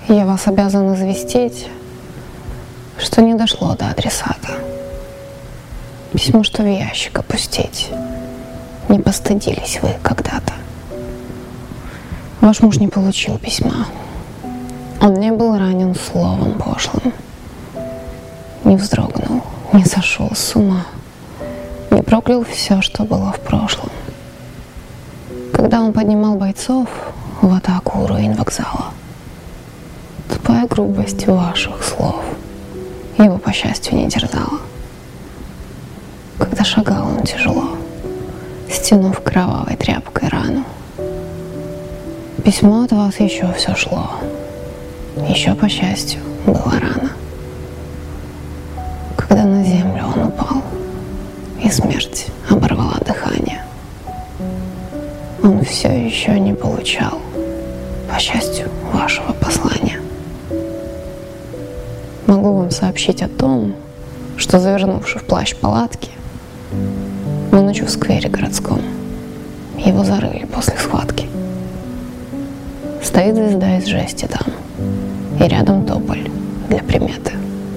Я вас обязан известить, что не дошло до адресата. Письмо, что в ящик опустить. Не постыдились вы когда-то. Ваш муж не получил письма. Он не был ранен словом пошлым. Не вздрогнул, не сошел с ума. Не проклял все, что было в прошлом. Когда он поднимал бойцов в атаку у руин вокзала, тупая грубость ваших слов его, по счастью, не терзала. Когда шагал он тяжело, стянув кровавой тряпкой рану, письмо от вас еще все шло, еще, по счастью, было рано. Когда на землю он упал, и смерть оборвала дыхание, он все еще не получал, по счастью, вашего послания. Могу вам сообщить о том, что, завернувши в плащ палатки, мы ночью в сквере городском его зарыли после схватки. Стоит звезда из жести там, и рядом тополь для приметы.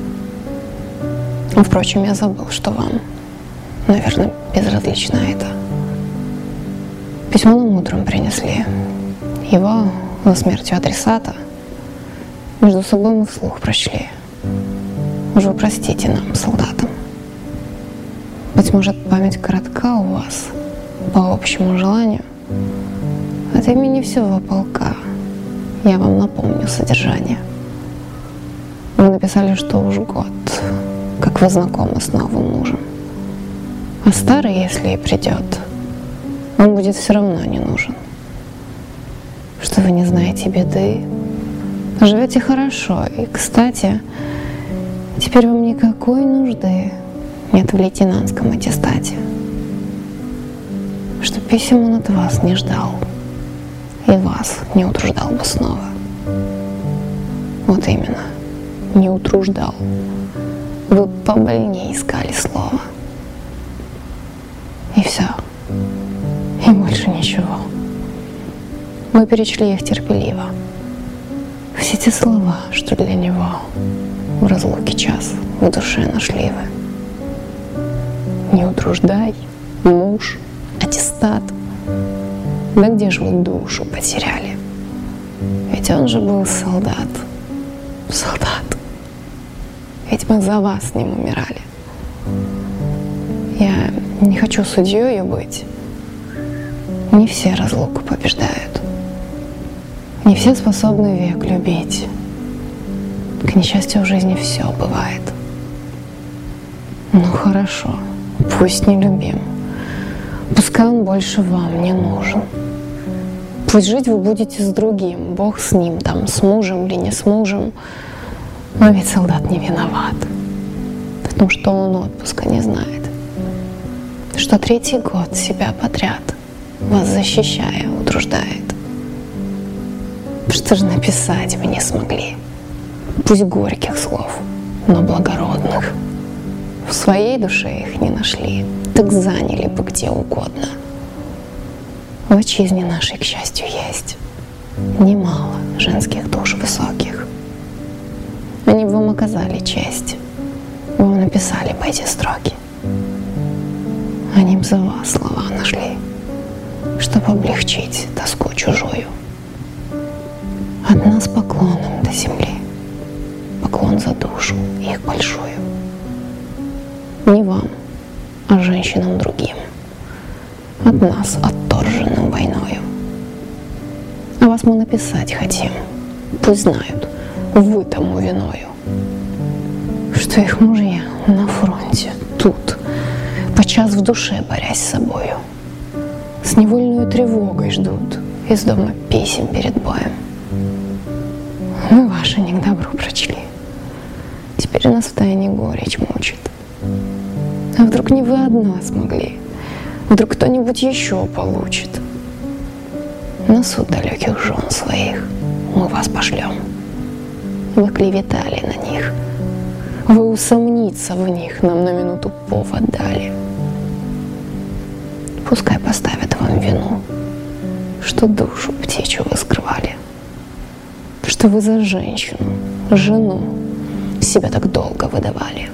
Впрочем, я забыл, что вам, наверное, безразлично это. Письмо нам утром принесли. Его за смертью адресата между собой мы вслух прочли. Уж вы простите нам, солдатам. Быть может, память коротка у вас, по общему желанию. От имени всего полка я вам напомню содержание. Вы написали, что уж год, как вы знакомы с новым мужем. А старый, если и придет, он будет все равно не нужен. Что вы не знаете беды, живете хорошо, и, кстати, теперь вам никакой нужды нет в лейтенантском аттестате. Что писем он от вас не ждал, и вас не утруждал бы снова. Вот именно, не утруждал. Вы побольнее искали слово. И все. И больше ничего. Мы перечли их терпеливо. Все те слова, что для него в разлуке час в душе нашли вы. Не утруждай, муж, аттестат. Да где же вы душу потеряли? Ведь он же был солдат. Солдат. Ведь мы за вас с ним умирали. Я не хочу судьёю быть. Не все разлуку побеждают. Не все способны век любить. К несчастью, в жизни все бывает. Ну хорошо, пусть не любим. Пускай он больше вам не нужен. Пусть жить вы будете с другим, Бог с ним, там, с мужем или не с мужем. Но ведь солдат не виноват, потому что он отпуска не знает. Что третий год себя подряд, вас защищая, утруждает. Что же написать вы не смогли? Пусть горьких слов, но благородных. В своей душе их не нашли, так заняли бы где угодно. В отчизне нашей, к счастью, есть немало женских душ высоких. Они бы вам оказали честь, вам написали бы эти строки. Они б за вас слова нашли, чтобы облегчить тоску чужую. От нас поклоном до земли, поклон за душу их большую. Не вам, а женщинам другим, от нас отторженным войною. А вас мы написать хотим, пусть знают, вы тому виною, что их мужья на фронте тут, подчас в душе борясь с собою, с невольной тревогой ждут из дома писем перед боем. Мы ваши не к добру прочли, теперь нас втайне горечь мучит. А вдруг не вы одна смогли, вдруг кто-нибудь еще получит. На суд далеких жен своих мы вас пошлем. Вы клеветали на них, вы усомниться в них нам на минуту повод дали. Пускай поставят вам вину, что душу птичью вы скрывали, что что вы за женщину, жену себя так долго выдавали.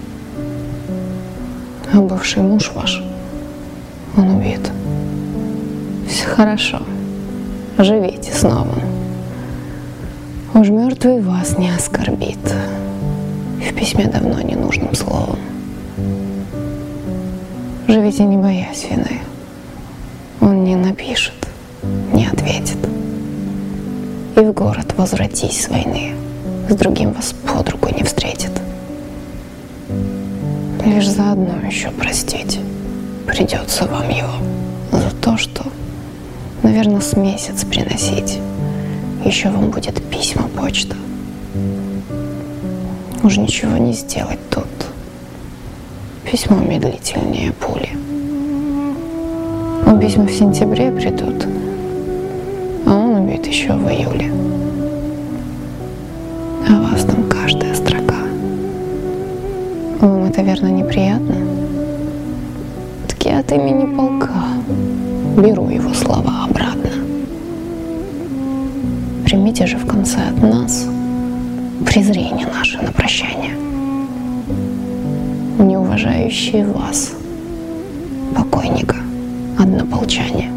А бывший муж ваш, он убит. Все хорошо, живите с новым. Уж мертвый вас не оскорбит. В письме давно ненужным словом. Живите, не боясь вины. Он не напишет, не ответит. И в город возвратись с войны, с другим вас под руку не встретит. Лишь заодно еще простить придется вам его за то, что, наверное, с месяц приносить еще вам будет письма почта. Уж ничего не сделать тут. Письмо медлительнее пули. Письма в сентябре придут, а он убит еще в июле. А вас там каждая строка. Вам это, верно, неприятно? Так я от имени полка беру его слова обратно. Примите же в конце от нас презрение наше на прощание. Не уважающие вас, покойника, однополчане.